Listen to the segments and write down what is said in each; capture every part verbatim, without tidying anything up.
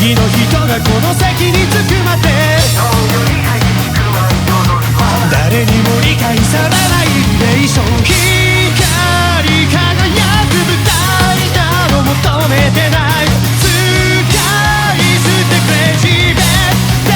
次の人がこの席に着くまで誰にも理解されないリレーション、光り輝く舞台など求めてない、使い捨てクレイジーベッド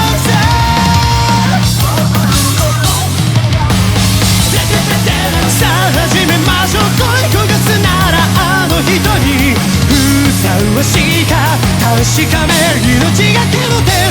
さあ始めましょう、恋焦がすならあの人にふさわしいか確かめる、命がけの手